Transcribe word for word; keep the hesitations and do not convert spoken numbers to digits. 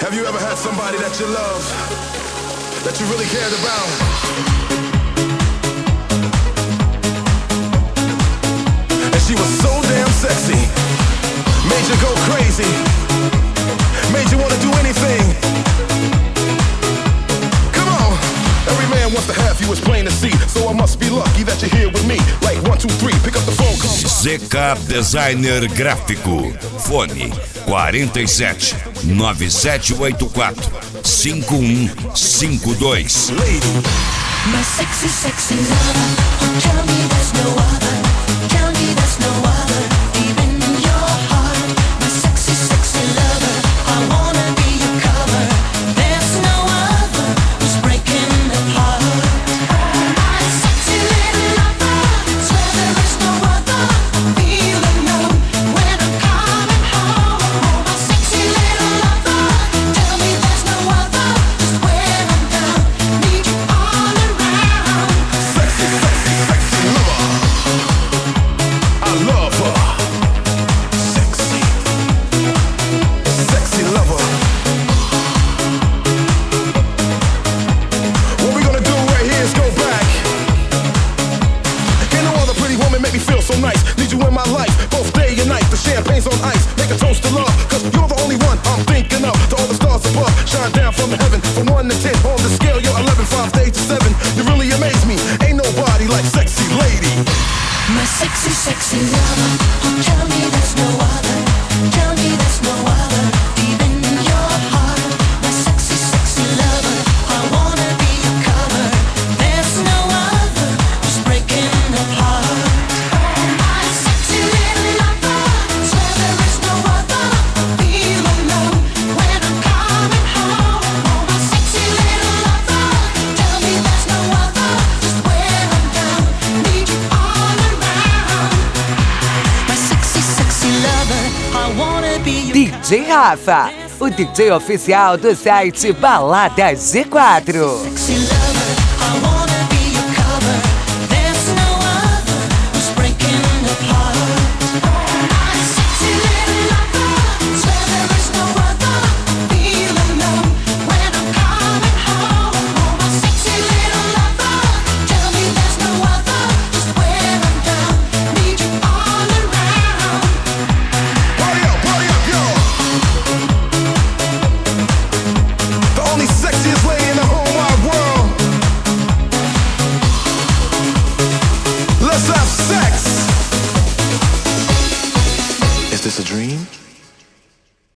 Have you ever had somebody that you love, that you really cared about? And she was so damn sexy, made you go crazy, made you wanna do anything. Come on, every man wants to have you, it's plain to see. So I must be lucky that you're here with me. Like one, two, three, pick up the phone, call. Z K Designer Gráfico. Fone quarenta e sete, nove sete oito quatro, cinco um cinco dois. My sexy, sexy lover, oh, tell me there's no other, tell me there's no other, even in your heart. My sexy, sexy lover, I wanna be your cover, there's no other who's breaking the heart. My sexy little lover, swear there is no other, feel alone when I'm coming home. My sexy little lover, tell me there's no other, just when I'm down, need you all around. Sexy, sexy, sexy lover, I love her. Sexy, sexy lover. What we gonna do right here is go back. Can't no other pretty woman make me feel so nice. Need you in my life, both day and night. The champagne's on ice, make a toast to love, cause you're the only one I'm thinking of. To all the stars above, shine down from heaven. From one to ten, on the scale, you're eleven, five days to seven. You really amaze me, ain't nobody like sexy lady. My sexy, sexy lover, oh, tell me there's no other, tell me there's no other, even in your heart. My sexy, sexy lover, I wanna be your cover, there's no other who's breaking the heart. My sexy little lover, swear there is no other, feel alone when I'm coming home. My sexy little lover, tell me there's no other, just when I'm down, need you all around. My sexy, sexy lover, I wanna be your D J Rafa, o D J oficial do site Balada G quatro. sexy lover, I wanna be your cover, there's no other who's breaking the heart. My sexy little lover, swear there is no other, feel alone when I'm coming home. My sexy little lover, tell me there's no other, just when I'm down, need you all around. Party up, party up, yo. The only sexiest lady in the whole wide world. Let's have sex. Is this a dream?